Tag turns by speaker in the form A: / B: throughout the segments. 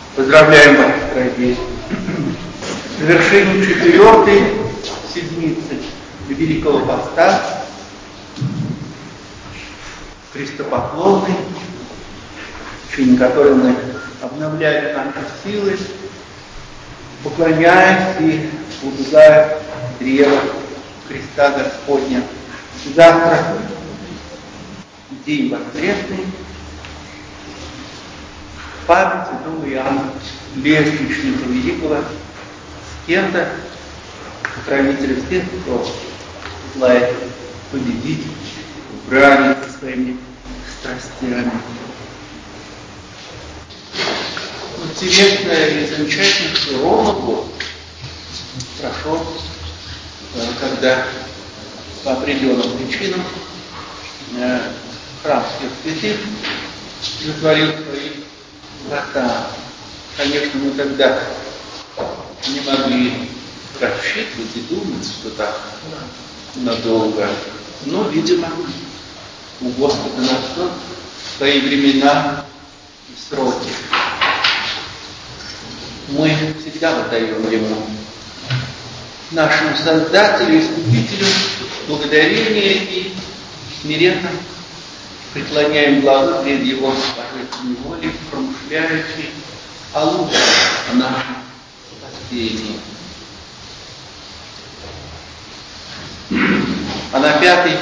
A: Поздравляем вас, дорогие! В завершении 4-й седмицы Великого Поста, крестопоклонной, в течение которой мы обновляли наши силы, поклоняясь и лобызая древо креста Господня. Завтра день воскресный, память святого Иоанна Лествичника Великого, Скента, покровителя всех, кто желает победить в брани со своими страстями. Интересно и замечательно, что ровно год прошел, когда по определенным причинам храм всех святых затворил свои врата. Конечно, мы тогда не могли рассчитывать и думать, что так надолго. Но, видимо, у Господа на все свои времена и сроки. Мы всегда отдаем Ему, нашему Создателю и Искупителю, благодарение и смиренно преклоняем глазу пред Его божественной волей, промышляющей о лучшем, о нашем спасении. А на 5-й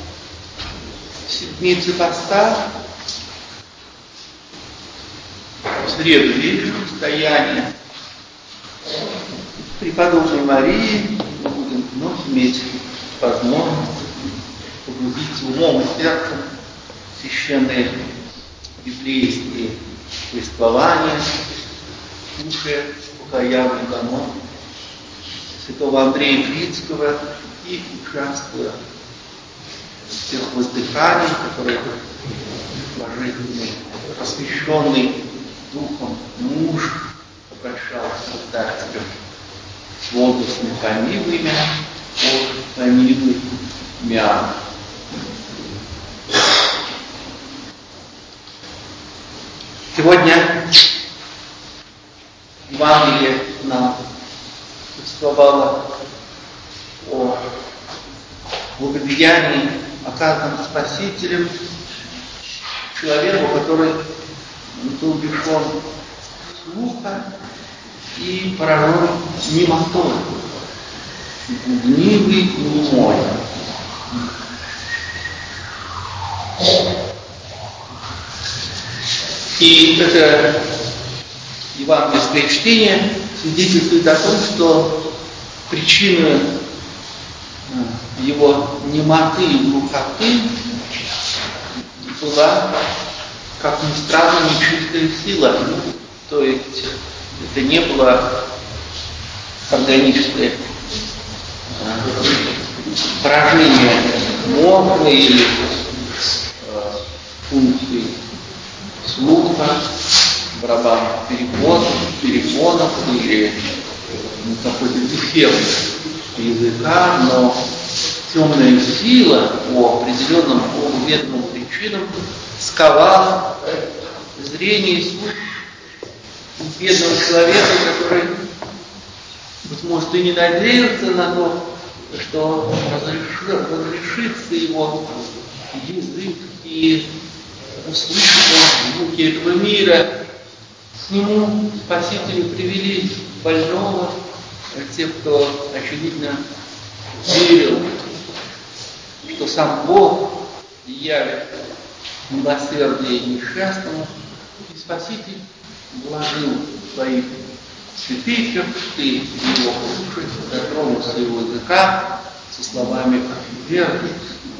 A: седмице поста, в среду вечером, стояние преподобной Марии, мы будем вновь иметь возможность погрузиться умом и сердцем в священные библейские повествования, слушая покаянный канон святого Андрея Критского и участвуя в тех воздыханий, которые блаженный, просвещенный Духом муж обращался к Создателю с возгласами «Помилуй меня, Боже, помилуй меня». Сегодня Евангелие нам повествовало о благодеянии, оказанном Спасителем человеку, который был лишен слуха и поражен немотой, гнилый и немой. И это евангельское чтение свидетельствует о том, что причиной его немоты и глухоты была, как ни странно, нечистая сила. То есть это не было органическое поражение мозга или функции слуха, барабанных перепонов или какой-то дефект языка, но темная сила по определенным ведомым причинам сковала зрение и слух бедного человека, который, быть может, и не надеялся на то, что разрешится его язык и услышит он звуки этого мира. К нему Спасителю привели больного, тех, кто, очевидно, верил, что сам Бог явит милосердие несчастному, и Спаситель вложил свои святые персты его уши, дотронулся его языка со словами «веруй».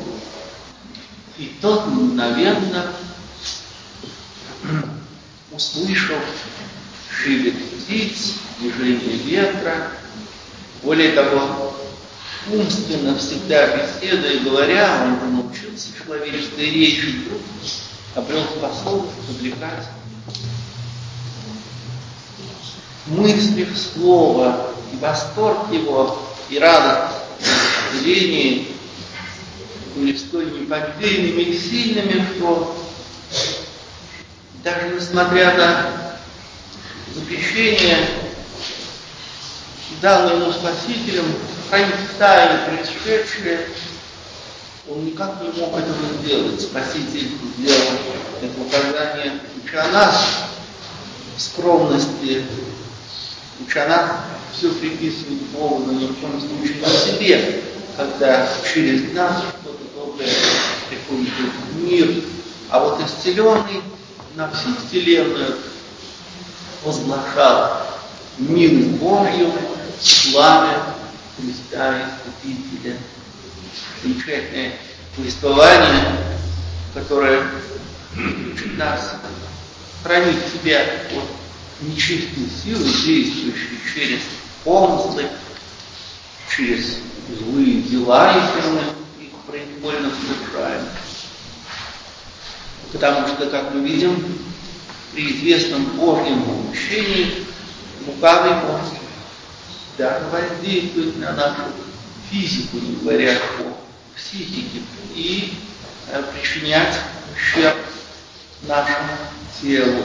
A: И тот мгновенно услышал шелест птиц, движение ветра. Более того, умственно всегда беседуя и говоря, он уже научился человеческой речи, вдруг обрел способность подвлекать мысли в слово, и восторг его, и радость в зрении были столь неподдельными и сильными, что даже несмотря на крещение, данное ему Спасителем, сохранить в тайне происшедшее, он никак не мог этого сделать. Спаситель сделал это указание, уча нас скромности, уча нас все приписывать Богу, но ни в коем случае не себе, когда через нас что-то доброе приходит в мир, а вот исцеленный на всю вселенную возглашал милость Божью, славя Христа Искупителя. Замечательное повествование, которое учит нас хранить себя от нечистой силы, действующей через помыслы, через злые дела, если мы их произвольно совершаем. Потому что, как мы видим, при известном Божьем учении лукавый может даже воздействовать на нашу физику, не говоря о психике, и причинять ущерб нашему телу.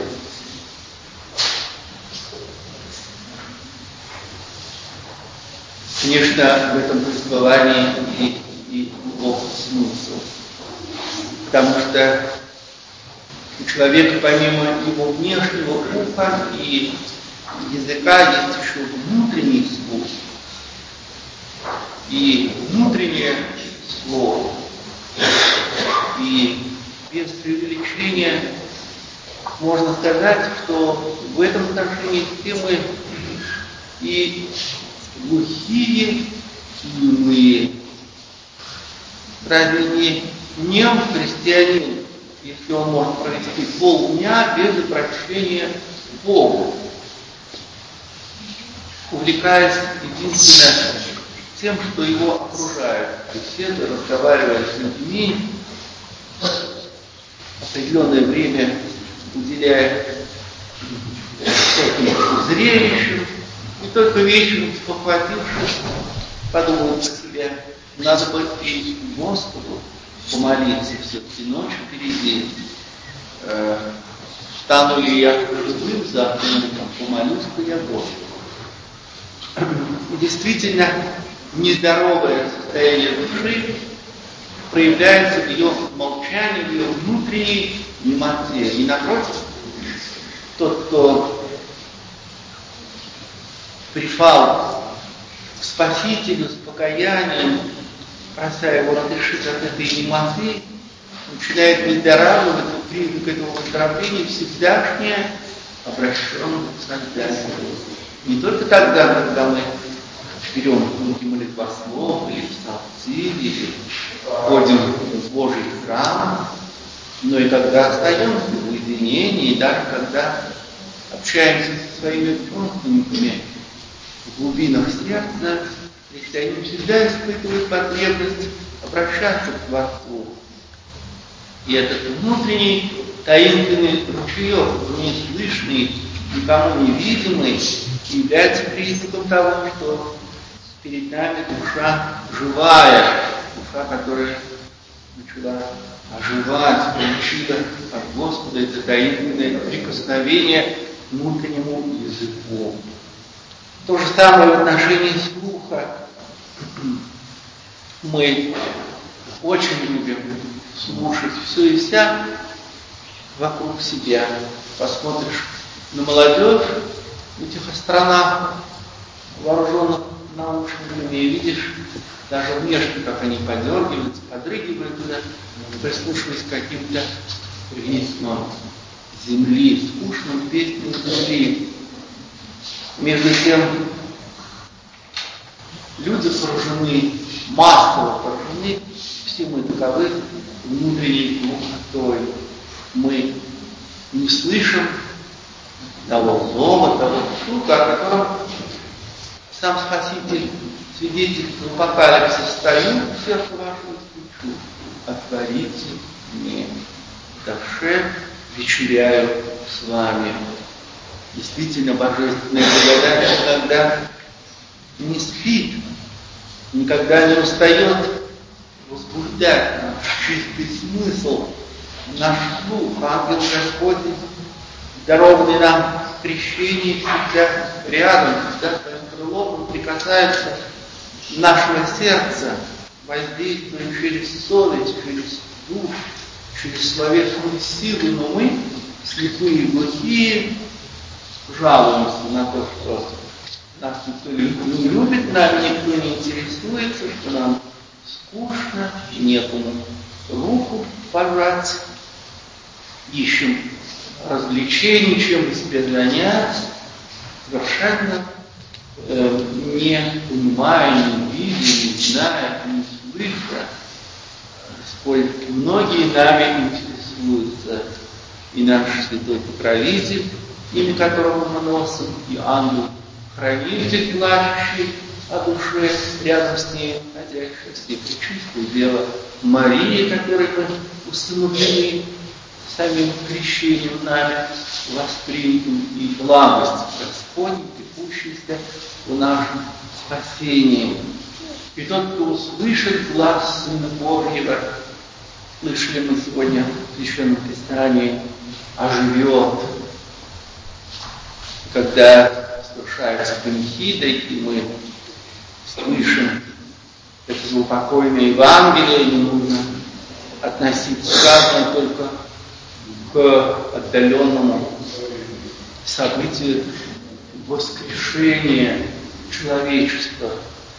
A: Конечно, в этом повествовании и глубокий смысл, потому что у человека, помимо его внешнего уха и языка, есть еще внутренний слух. И внутреннее слово. И без преувеличения можно сказать, что в этом отношении все мы и глухие, и немые. Разве не нем христианин, если он может провести полдня без обращения к Богу, увлекаясь единственно тем, что его окружает, беседы, разговаривая с людьми, определенное время уделяя всяким зрелищам, и только вечером, спохватившись, подумал про себя, надо бы и Господу помолиться, все-таки ночь впереди. Стану ли я живым завтра, помолюсь-ка я Господу. И действительно, нездоровое состояние души проявляется в ее молчании, в ее внутренней немоте. И напротив, тот, кто пришел к Спасителю с покаянием, прося его разрешить от этой немоты, начинает выздоравливать, и признак этого выздоровления всегдашнее обращенность к Создателю. Не только тогда, когда мы берем книги молитвослов или псалтирь, или ходим в Божий храм, но и когда остаемся в уединении, и даже когда общаемся со своими родственниками в глубинах сердца, христианин всегда испытывает потребность обращаться к Творцу. И этот внутренний таинственный ручеек, неслышный, никому не видимый, является признаком того, что перед нами душа живая, душа, которая начала оживать, получила от Господа это таинственное прикосновение к внутреннему языку. То же самое в отношении слуха. Мы очень любим слушать все и вся вокруг себя. Посмотришь на молодежь в этих астронавтов, вооруженных наушниками, и видишь даже внешне, как они подергиваются, подрыгивают, прислушиваясь к каким-то ритмам земли, скучным песням земли. Между тем, люди поражены, массово поражены, все мы таковы внутренней глухотой. Мы не слышим того зова, того стука, о котором сам Спаситель свидетельствует в апокалипсисе: «Стою в сердце вашего и стучу, отворите мне, душе вечеряю с вами». Действительно, божественная благодать никогда не спит, никогда не устает возбуждать наш чистый смысл, наш слух. Ангел Господень, дарованный нам крещении всегда рядом, всегда своим крылом он прикасается нашего сердца, воздействуя через совесть, через дух, через словесную силу, но мы, слепые и глухие, жалуемся на то, что нас никто не любит, нами никто не интересуется, что нам скучно, и некому руку пожать, ищем развлечений, чем себя занять, совершенно не понимая, не видя, не зная, не слыша, сколь многие нами интересуются, и наш святой покровитель, имя которого мы носим, и ангел-хранитель, плачущий о душе, рядом с ней находящийся, и пречистая Дева Мария, которой мы усыновлены самим крещением нами, воспринятым, и благость Господня, текущаяся в нашем спасении. И тот, кто услышит глас Сына Божьего, слышали мы сегодня в Священном Писании, оживет. Когда совершается панихида, и мы слышим это заупокойное Евангелие, не нужно относиться сказанное только к отдаленному событию воскрешения человечества.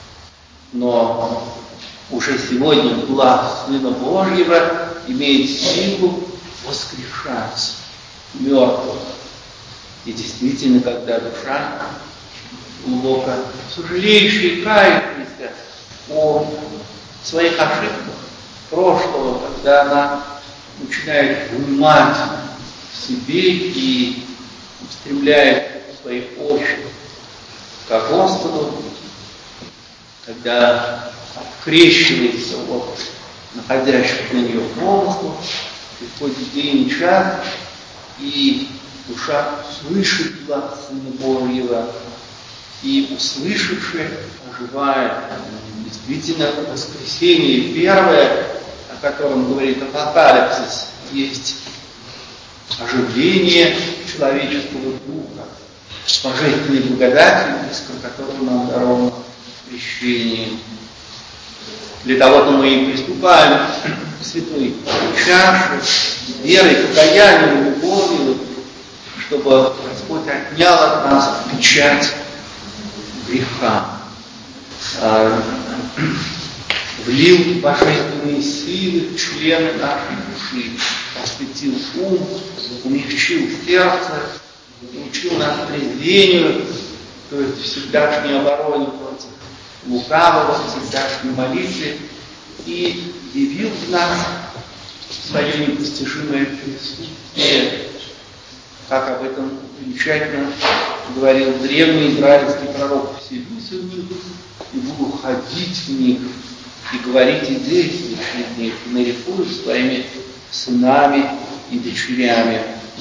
A: Но уже сегодня глаз Сына Божьего имеет силу воскрешать мертвых. И действительно, когда душа глубоко сожалеющая и кающаяся о своих ошибках прошлого, когда она начинает понимать в себе и устремляет свои очи к Господу, когда открещивается от находящих на нее помыслов, приходит день и час, и душа слышит глаз Сына Божьего, и услышавши оживает. Действительно, воскресение первое, о котором говорит Апокалипсис, есть оживление человеческого духа, божественной благодати, которую нам даровано крещением. Для того-то мы и приступаем к святой чаше с верой, покаянием, любовью, чтобы Господь отнял от нас печать греха, влил божественные силы в члены нашей души, осветил ум, умягчил сердце, научил нас презрению, то есть всегдашней обороне против лукавого, всегдашней молитве, и явил в нас свое непостижимое присутствие, как об этом замечательно говорил древний израильский пророк: «Вселюсь в них, и буду ходить в них, и говорить и действовать в них, и нарекую своими сынами и дочерями».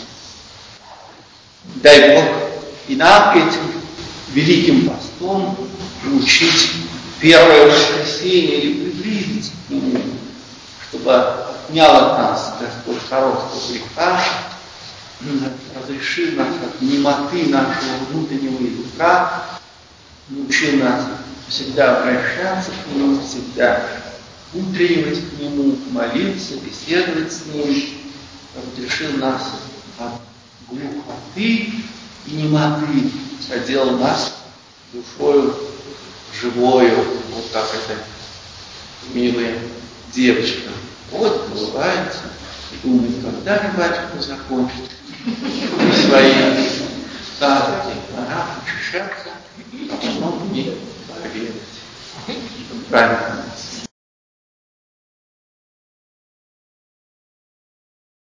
A: Дай Бог и нам этим великим постом научить первое воскресенье или приблизить к нему, чтобы отнял от нас Господь коровство греха, разрешил нас от немоты нашего внутреннего языка, научил нас всегда обращаться к Нему, всегда утреннивать к Нему, молиться, беседовать с Ним, разрешил нас от глухоты и немоты, соделал нас душою живою, вот как эта милая девочка. Вот улыбается и думает, когда же батюшка закончит свои сказки, пора очищаться, а потом мне пообедать. Правильно.